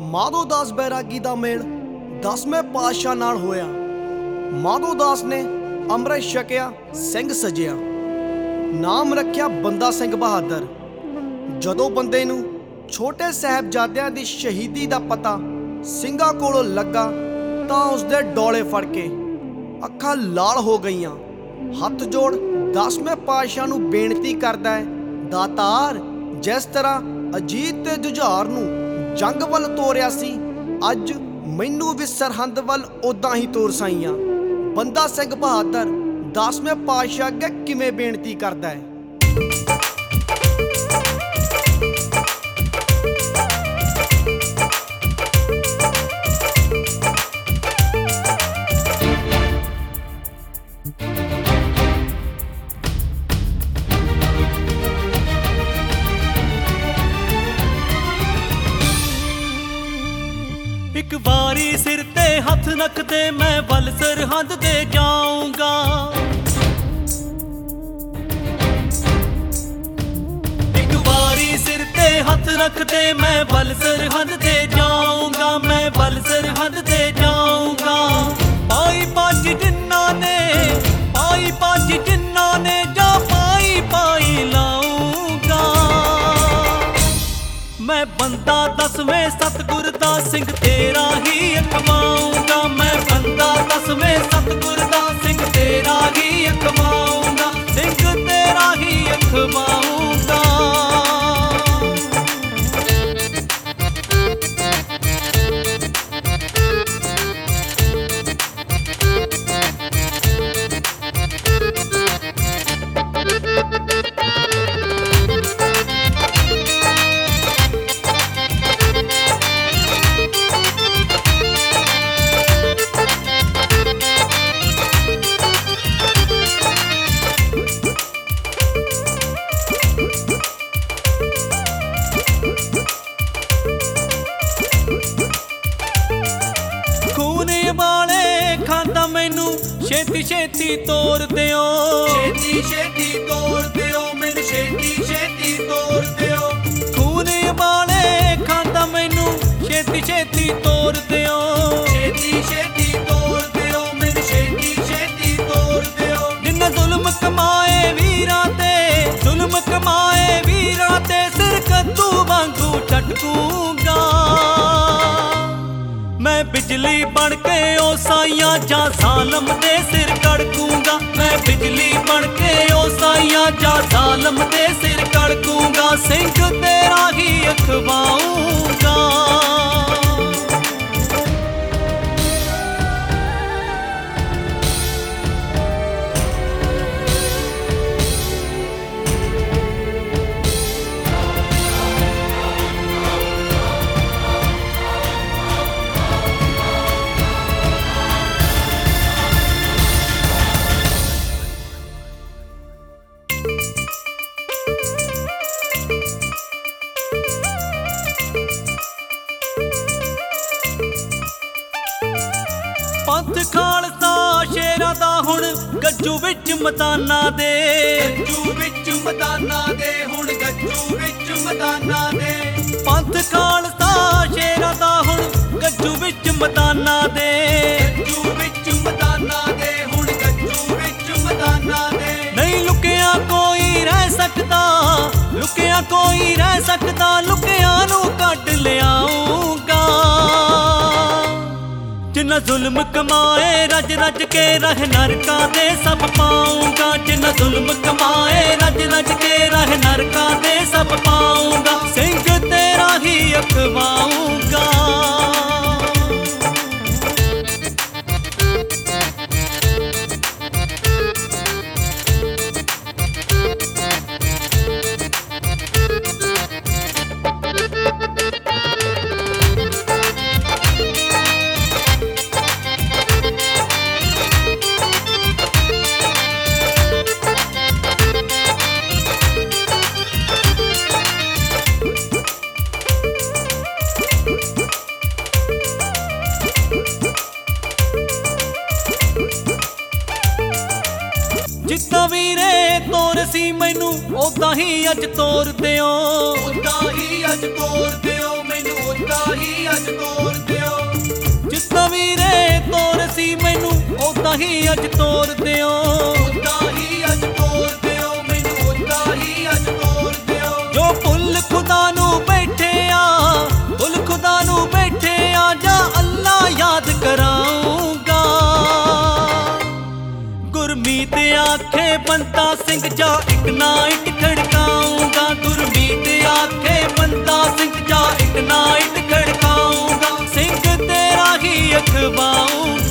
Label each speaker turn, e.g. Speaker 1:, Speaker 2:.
Speaker 1: ਮਾਧੋ ਦਾਸ ਬੈਰਾਗੀ ਦਾ ਮੇਲ 10ਵੇਂ ਪਾਤਸ਼ਾਹ ਨਾਲ ਹੋਇਆ। ਮਾਧੋ ਦਾਸ ਨੇ ਅੰਮ੍ਰਿਤ ਛਕਿਆ, ਸਿੰਘ ਸਜਿਆ, ਨਾਮ ਰੱਖਿਆ ਬੰਦਾ ਸਿੰਘ ਬਹਾਦਰ। ਜਦੋਂ ਬੰਦੇ ਨੂੰ ਛੋਟੇ ਸਾਹਿਬਜ਼ਾਦਿਆਂ ਦੀ ਸ਼ਹੀਦੀ ਦਾ ਪਤਾ ਸਿੰਘਾਂ ਕੋਲੋਂ ਲੱਗਾ ਤਾਂ ਉਸਦੇ ਡੋਲੇ ਫੜ ਕੇ ਅੱਖਾਂ ਲਾਲ ਹੋ ਗਈਆਂ। ਹੱਥ ਜੋੜ 10ਵੇਂ ਪਾਤਸ਼ਾਹ ਨੂੰ ਬੇਨਤੀ ਕਰਦਾ ਹੈ, ਦਾਤਾਰ, ਜਿਸ ਤਰ੍ਹਾਂ ਅਜੀਤ ਤੇ ਜੁਝਾਰ ਨੂੰ ਜੰਗ ਵੱਲ ਤੋਰਿਆ ਸੀ, ਅੱਜ ਮੈਨੂੰ ਵੀ ਸਰਹੰਦ ਵੱਲ ਉਦਾਂ ਹੀ ਤੋਰ ਸਾਈਆਂ। ਬੰਦਾ ਸਿੰਘ ਬਹਾਦਰ 10ਵੇਂ ਪਾਤਸ਼ਾਹ ਅੱਗੇ ਕਿਵੇਂ ਬੇਨਤੀ ਕਰਦਾ ਹੈ।
Speaker 2: ਇੱਕ ਵਾਰੀ ਸਿਰ ਤੇ ਹੱਥ ਰੱਖ ਦੇ, ਮੈਂ ਵੱਲ ਸਰਹੰਦ ਦੇ ਜਾਊਂਗਾ। ਇੱਕ ਵਾਰੀ ਸਿਰ ਤੇ ਹੱਥ ਰੱਖ ਦੇ, ਮੈਂ ਵੱਲ ਸਰਹੰਦ ਦੇ ਜਾਊਂਗਾ। ਮੈਂ ਵੱਲ ਸਰਹੰਦ ਦੇ ਜਾਊਂਗਾ। ਪਾਈ ਪੱਜ ਜਿਨ੍ਹਾਂ ਨੇ, ਪਾਈ ਪੱਜ ਜਿਨ੍ਹਾਂ ਨੇ, ਜਾਂ ਪਾਈ ਪਾਈ ਲਾਊਂਗਾ। ਮੈਂ ਬੰਦਾ 10ਵੇਂ ਸਤਿਗੁਰ ਦਾ ਸਿੰਘ ਤੇਰਾ ਹੀ ਅਖਵਾਊਂਗਾ। ਮੈਂ ਬੰਦਾ 10ਵੇਂ ਸਤਿਗੁਰ ਦਾ ਸਿੰਘ ਤੇਰਾ ਹੀ ਅਖਵਾਊਂਗਾ। ਸਿੰਘ ਤੇਰਾ ਹੀ ਅਖਵਾਊਂਗਾ। ਛੇਤੀ ਛੇਤੀ ਤੋਰ ਦਿਓ,
Speaker 3: ਛੇਤੀ ਛੇਤੀ ਤੋਰ ਦਿਓ, ਮੈਨੂੰ ਛੇਤੀ ਛੇਤੀ ਤੋਰ ਦਿਓ।
Speaker 2: ਖੂਨ ਵਾਲੇ ਖਾਂਦਾ ਮੈਨੂੰ ਛੇਤੀ ਛੇਤੀ ਤੋਰ ਦਿਓ,
Speaker 3: ਛੇਤੀ ਛੇਤੀ ਤੋਰ ਦਿਓ, ਮੈਨੂੰ ਛੇਤੀ ਛੇਤੀ ਤੋਰ ਦਿਓ।
Speaker 2: ਜਿੰਨਾ ਜ਼ੁਲਮ ਕਮਾਏ ਵੀਰਾਂ ਤੇ, ਜ਼ੁਲਮ ਕਮਾਏ ਵੀਰਾਂ ਤੇ, ਸਿਰ ਕੱਦੂ ਵਾਂਗੂ ਝਟਕੂੰਗਾ। ਮੈਂ ਬਿਜਲੀ ਬਣ ਕੇ ਉਹ ਸਾਈਆਂ ਜਾਂ ਜ਼ਾਲਮ ਦੇ ਸਿਰ ਕੜਕੂੰਗਾ। ਮੈਂ ਬਿਜਲੀ ਬਣ ਕੇ ਉਹ ਸਾਈਆਂ ਜਾਂ ਜ਼ਾਲਮ ਦੇ ਸਿਰ ਕੜਕੂੰਗਾ। ਸਿੰਘ ਤੇਰਾ ਹੀ ਅਖਵਾਊਂਗਾ। ਪੰਥ ਖਾਲਸਾ ਸ਼ੇਰਾਂ ਦਾ ਹੁਣ ਗੱਜੂ ਵਿੱਚ ਮੈਦਾਨਾਂ ਦੇ,
Speaker 3: ਗੱਜੂ ਵਿੱਚ ਮੈਦਾਨਾਂ ਦੇ, ਹੁਣ ਗੱਜੂ ਵਿੱਚ ਮੈਦਾਨਾਂ ਦੇ।
Speaker 2: ਪੰਥ ਖਾਲਸਾ ਸ਼ੇਰਾਂ ਦਾ ਹੁਣ ਗੱਜੂ ਵਿੱਚ ਮੈਦਾਨਾਂ ਦੇ,
Speaker 3: ਗੱਜੂ ਵਿੱਚ ਮੈਦਾਨਾਂ ਦੇ, ਹੁਣ ਗੱਜੂ ਵਿੱਚ ਮੈਦਾਨਾਂ ਦੇ।
Speaker 2: ਨਹੀਂ ਲੁਕਿਆ ਕੋਈ ਰਹਿ ਸਕਦਾ, ਲੁਕਿਆ ਕੋਈ ਰਹਿ ਸਕਦਾ, ਲੁਕਿਆ ਨੂੰ ਕੱਢ ਲਿਆਊਂਗਾ। ਜਿੰਨਾ ਜ਼ੁਲਮ ਕਮਾਏ ਰੱਜ ਰੱਜ ਕੇ ਰਹਿ ਨਰਕਾਂ ਦੇ ਸਭ ਪਾਊਂਗਾ। ਜਿੰਨਾ ਜ਼ੁਲਮ ਕਮਾਏ ਰੱਜ ਰੱਜ ਕੇ ਰਹਿ ਨਰਕਾਂ ਦੇ ਸਭ ਪਾਊਂਗਾ। ਸਿੰਘ ਤੇਰਾ ਹੀ ਅਖਵਾਊਂਗਾ। ਜਿੱਦਾਂ ਵੀਰੇ ਤੋਰ ਸੀ ਮੈਨੂੰ ਉਦਾਂ ਹੀ ਅੱਜ ਤੋਰ ਦਿਓ,
Speaker 3: ਉਦਾਂ ਹੀ ਅੱਜ ਤੋਰ ਦਿਓ, ਮੈਨੂੰ ਉਦਾਂ ਹੀ ਅੱਜ
Speaker 2: ਉਦਾਂ ਹੀ ਅੱਜ ਤੋਰ ਦਿਓ,
Speaker 3: ਉਦਾਂ ਹੀ ਅੱਜ ਤੋਰ ਦਿਓ, ਮੈਨੂੰ ਉਦਾਂ ਹੀ ਅੱਜ ਤੋਰ ਦਿਓ।
Speaker 2: ਜੋ ਭੁੱਲ ਖੁਦਾ ਨੂੰ ਬੈਠੇ ਆ, ਭੁੱਲ ਖੁਦਾ ਨੂੰ ਬੈਠੇ ਆ, ਜਾਂ ਅੱਲਾ ਯਾਦ ਕਰਾਊਂਗਾ। ਗੁਰਮੀਤ ਆਖੇ ਬੰਦਾ ਸਿੰਘ ਜਾ ਇੱਕ ਨਾ ਇੱਟ ਖੜਕਾਊਂਗਾ, ਗੁਰਮੀਤ ਆਖੇ ਬੰਦਾ ਸਿੰਘ ਜਾ ਇੱਕ ਨਾ ਇੱਟ ਖੜਕਾਊਂਗਾ, ਸਿੰਘ ਤੇਰਾ ਹੀ ਅਖਵਾਊਂਗਾ।